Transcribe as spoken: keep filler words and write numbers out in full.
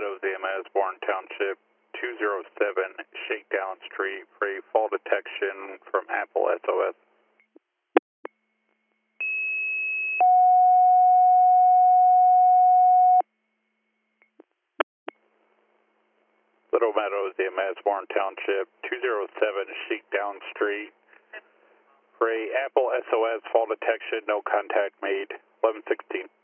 Meadows E M S, Warren Township, two oh seven Shakedown Street for a fall detection from Apple S O S. Little Meadows E M S, Warren Township, two oh seven Shakedown Street for a Apple S O S fall detection, no contact made, eleven sixteen.